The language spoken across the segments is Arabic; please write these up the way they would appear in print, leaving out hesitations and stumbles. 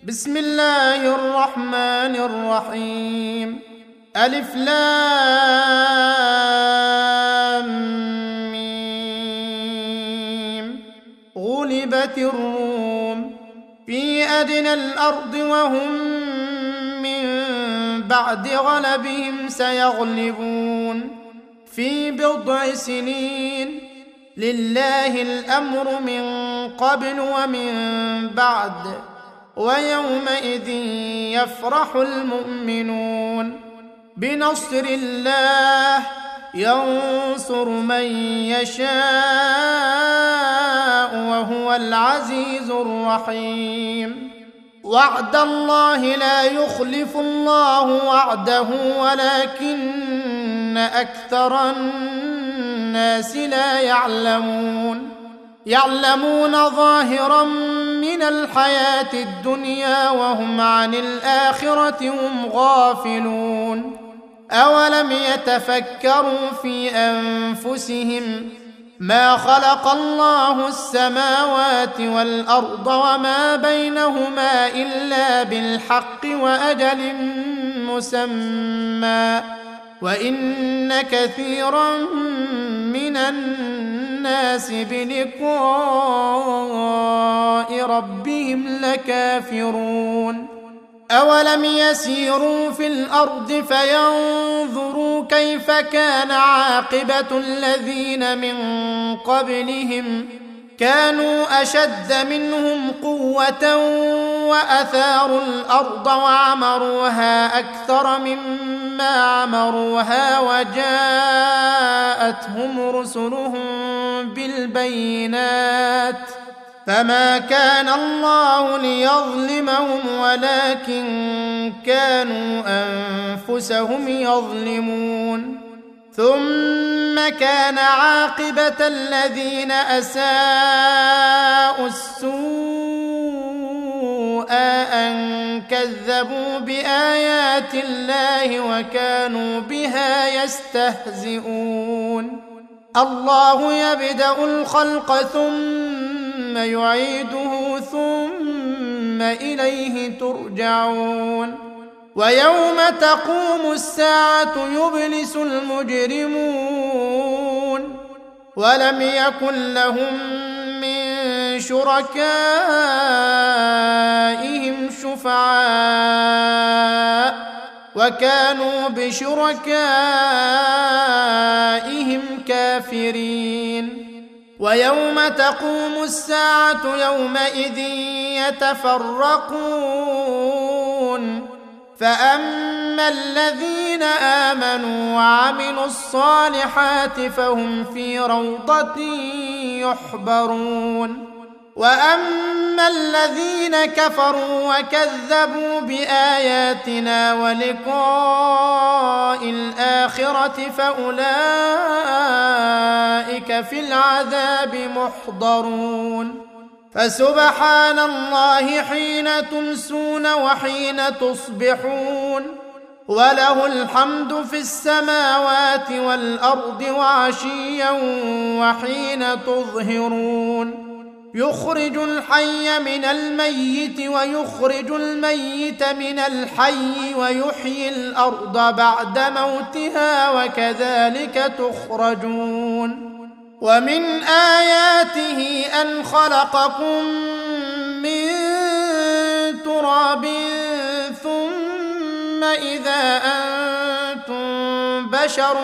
بسم الله الرحمن الرحيم. ألف لام ميم. غلبت الروم في أدنى الأرض وهم من بعد غلبهم سيغلبون في بضع سنين. لله الأمر من قبل ومن بعد، ويومئذ يفرح المؤمنون بنصر الله ينصر من يشاء وهو العزيز الرحيم. وعد الله لا يخلف الله وعده ولكن أكثر الناس لا يعلمون ظاهرا من الحياة الدنيا وهم عن الآخرة هم غافلون. أولم يتفكروا في أنفسهم ما خلق الله السماوات والأرض وما بينهما إلا بالحق وأجل مسمى، وإن كثيرا من الناس بلقاء ربهم لكافرون. أولم يسيروا في الأرض فينظروا كيف كان عاقبة الذين من قبلهم كانوا أشد منهم قوة وأثاروا الأرض وعمروها أكثر مما عمروها وجاءتهم رسلهم بالبينات فما كان الله ليظلمهم ولكن كانوا أنفسهم يظلمون. ثم كان عاقبة الذين أساءوا السوء أن كذبوا بآيات الله وكانوا بها يستهزئون. الله يبدأ الخلق ثم يعيده ثم إليه ترجعون. ويوم تقوم الساعة يبلس المجرمون ولم يكن لهم من شركائهم شفعاء وكانوا بشركائهم كافرين. ويوم تقوم الساعة يومئذ يتفرقون فأما الذين آمنوا وعملوا الصالحات فهم في روضة يحبرون، وأما الذين كفروا وكذبوا بآياتنا ولقاء الآخرة فأولئك في العذاب محضرون. فسبحان الله حين تمسون وحين تصبحون، وله الحمد في السماوات والأرض وعشيا وحين تظهرون. يخرج الحي من الميت ويخرج الميت من الحي ويحيي الأرض بعد موتها وكذلك تخرجون. ومن آياته أن خلقكم من تراب ثم إذا أنتم بشر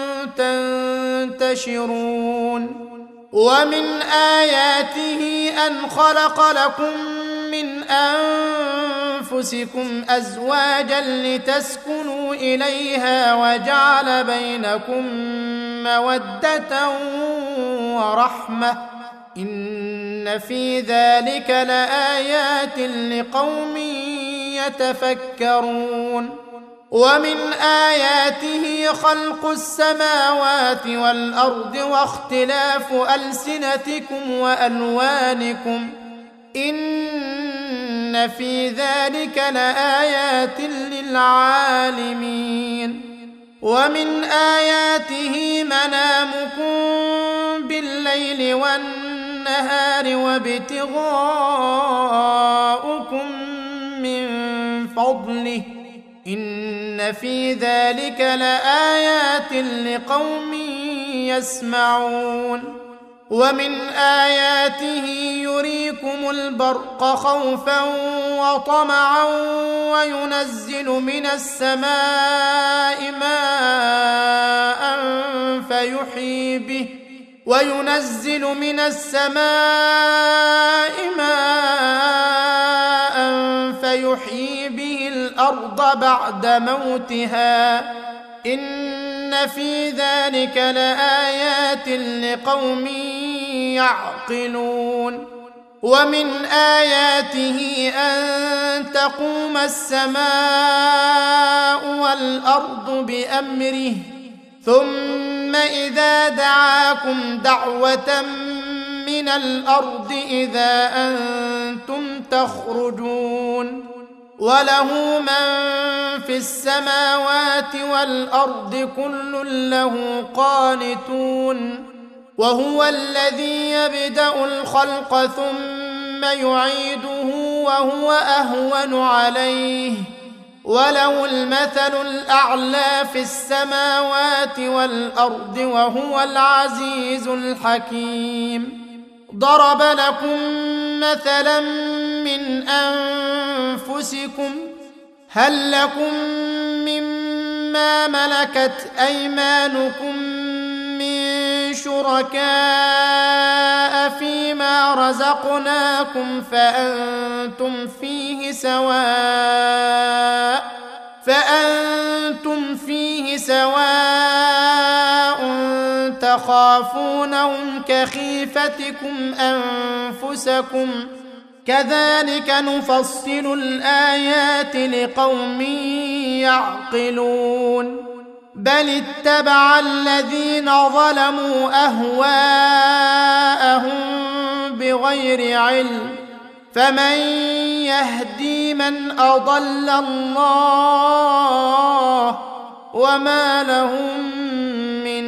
تنتشرون. ومن آياته أن خلق لكم من أنفسكم أزواجا لتسكنوا إليها وجعل بينكم مودة ورحمة إن في ذلك لآيات لقوم يتفكرون. ومن آياته خلق السماوات والأرض واختلاف ألسنتكم وألوانكم إن في ذلك لآيات للعالمين. ومن آياته منامكم بالليل والنهار وابتغاؤكم فضله إن في ذلك لآيات لقوم يسمعون ومن آياته يريكم البرق خوفا وطمعا وينزل من السماء ماء فيحيي به الأرض بعد موتها إن في ذلك لآيات لقوم يعقلون ومن آياته أن تقوم السماء والأرض بأمره ثم إذا دعاكم دعوة من الأرض إذا أنتم تخرجون وله من في السماوات والأرض كل له قانتون وهو الذي يبدأ الخلق ثم يعيده وهو أهون عليه وله المثل الأعلى في السماوات والأرض وهو العزيز الحكيم ضرب لكم مثلا من أنفسكم هل لكم مما ملكت أيمانكم من شركاء فيما رزقناكم فأنتم فيه سواء تخافونهم كخيفتكم أنفسكم كذلك نفصل الآيات لقوم يعقلون بل اتبع الذين ظلموا أهواءهم بغير علم فمن يهدي من أضل الله وما لهم من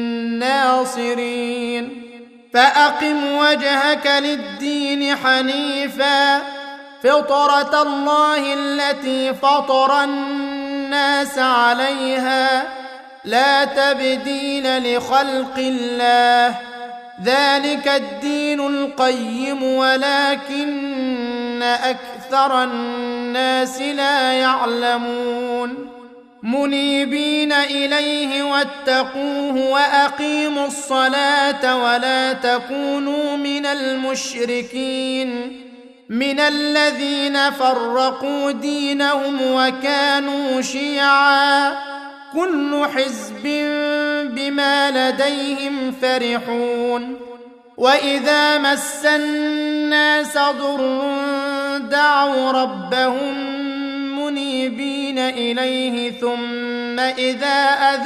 ناصرين فأقم وجهك للدين حنيفا فطرة الله التي فطر الناس عليها لا تبديل لخلق الله ذلك الدين القيم ولكن أكثر الناس لا يعلمون منيبين إليه واتقوه وأقيموا الصلاة ولا تكونوا من المشركين من الذين فرقوا دينهم وكانوا شيعا كل حزب بما لديهم فرحون وإذا مس الناس ضر دعوا ربهم منيبين إليه ثم إذا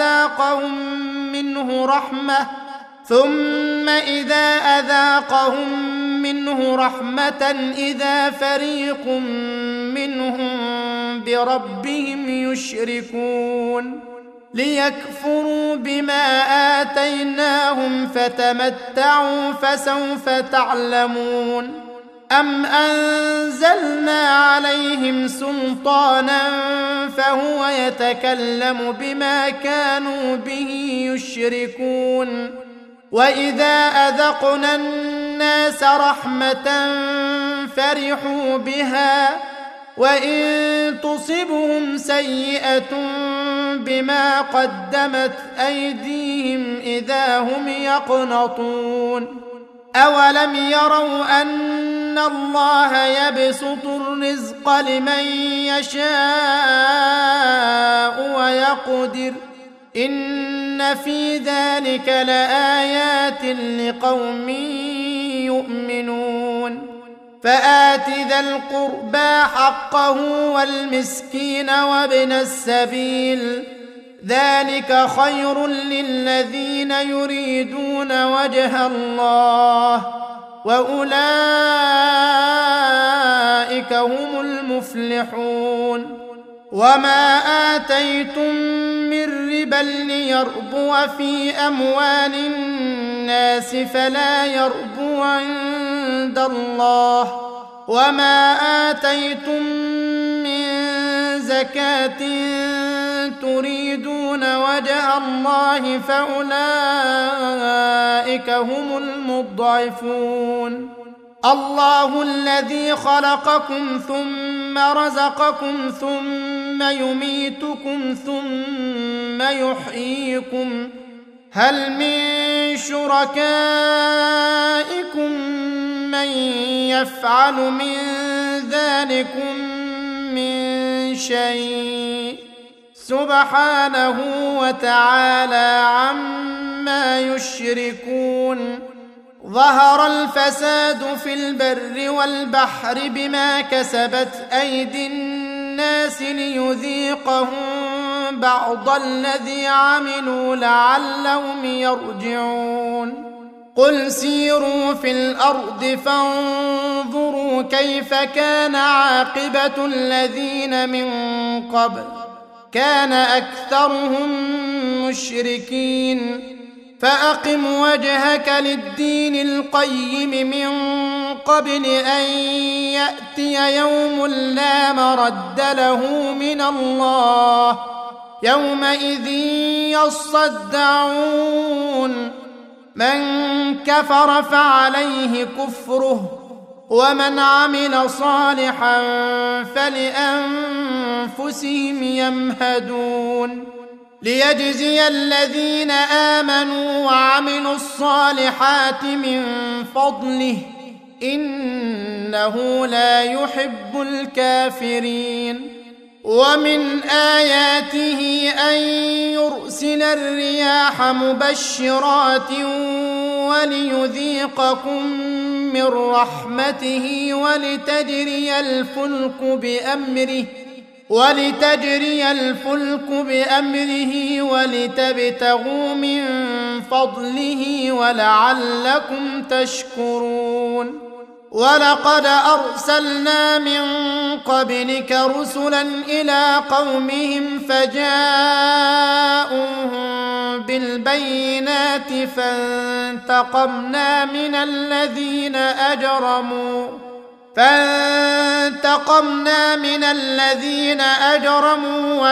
أذاقهم منه رحمة إذا فريق منهم بربهم يشركون ليكفروا بما آتيناهم فتمتعوا فسوف تعلمون أم أنزلنا عليهم سلطانا فهو يتكلم بما كانوا به يشركون وإذا أذقنا الناس رحمة فرحوا بها وإن تصبهم سيئة بما قدمت أيديهم إذا هم يقنطون أولم يروا أن الله يبسط الرزق لمن يشاء ويقدر إن في ذلك لآيات لقوم يؤمنون فآت ذا القربى حقه والمسكين وابن السبيل ذلك خير للذين يريدون وجه الله وأولئك هم المفلحون وما آتيتم من ربا ليربو في أموال الناس فلا يربو عند الله وما آتيتم من زكاة تريدون وجه الله فأولئك هم المضعفون. الله الذي خلقكم ثم رزقكم ثم يميتكم ثم يحييكم هل من شركائكم من يفعل من ذلكم من شيء سبحانه وتعالى عما يشركون. ظهر الفساد في البر والبحر بما كسبت أيدي الناس ليذيقهم بعض الذي عملوا لعلهم يرجعون. قل سيروا في الأرض فانظروا كيف كان عاقبة الذين من قبل كان أكثرهم مشركين. فأقم وجهك للدين القيم من قبل أن يأتي يوم لا مرد له من الله يومئذ يصدعون. من كفر فعليه كفره ومن عمل صالحا فلأنفسهم يمهدون. ليجزي الذين آمنوا وعملوا الصالحات من فضله إنه لا يحب الكافرين. ومن آياته أن يرسل الرياح مبشرات وليذيقكم من رحمته ولتجري الفلك بأمره ولتبتغوا من فضله ولعلكم تشكرون. ولقد أرسلنا من قبلك رسلا إلى قومهم فجاءوهم بالبينات فانتقمنا من الذين أجرموا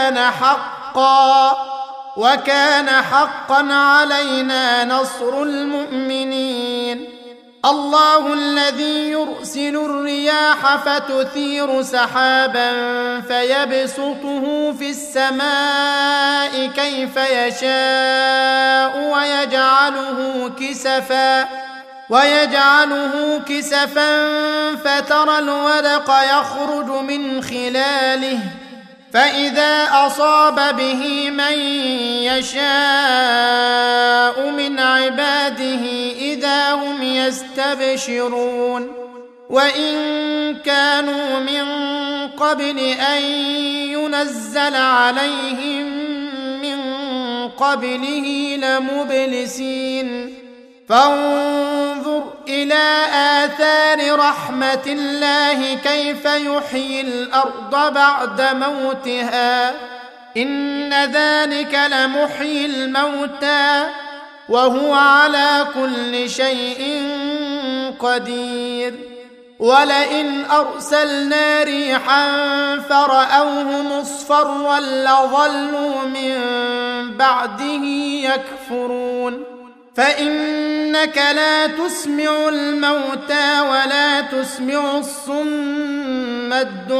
وكان حقا علينا نصر المؤمنين. الله الذي يرسل الرياح فتثير سحابا فيبسطه في السماء كيف يشاء ويجعله كسفا فترى الودق يخرج من خلاله فإذا أصاب به من يشاء من عباده إذا هم يستبشرون. وإن كانوا من قبل أن ينزل عليهم من قبله لمبلسين. فانظر إلى آثار رحمة الله كيف يحيي الأرض بعد موتها إن ذلك لمحيي الموتى وهو على كل شيء قدير. ولئن أرسلنا ريحا فرأوه مصفرا لظلوا من بعده يكفرون. فإنك لا تسمع الموتى ولا تسمع الصم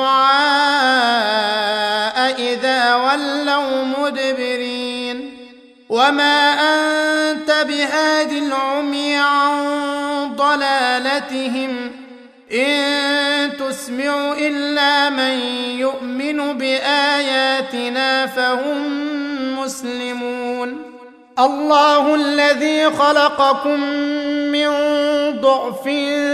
الدعاء إذا ولوا مدبرين. وما أنت بهاد العمي عن ضلالتهم إن تسمع إلا من يؤمن بآياتنا فهم مسلمون. الله الذي خلقكم من ضعف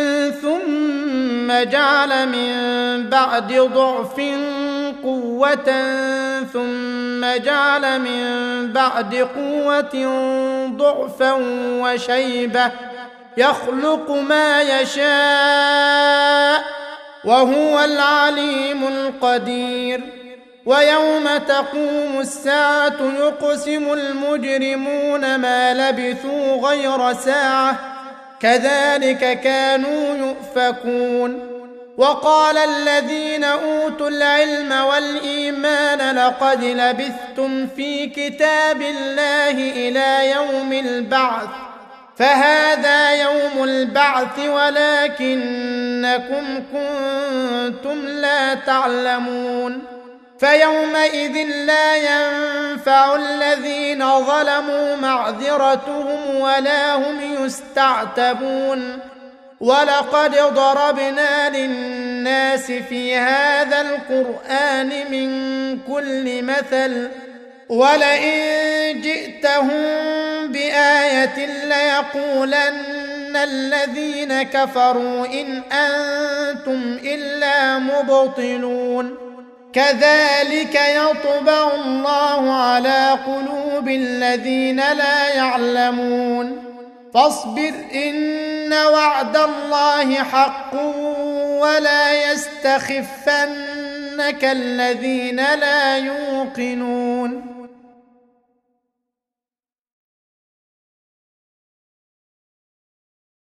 ثم جعل من بعد ضعف قوة ثم جعل من بعد قوة ضعفا وشيبة يخلق ما يشاء وهو العليم القدير. ويوم تقوم الساعة يقسم المجرمون ما لبثوا غير ساعة كذلك كانوا يؤفكون. وقال الذين أوتوا العلم والإيمان لقد لبثتم في كتاب الله إلى يوم البعث فهذا يوم البعث ولكنكم كنتم لا تعلمون فيومئذ لا ينفع الذين ظلموا معذرتهم ولا هم يستعتبون ولقد ضربنا للناس في هذا القرآن من كل مثل ولئن جئتهم بآية ليقولن الذين كفروا إن أنتم إلا مبطلون كذلك يطبع الله على قلوب الذين لا يعلمون فاصبر إن وعد الله حق ولا يستخفنك الذين لا يوقنون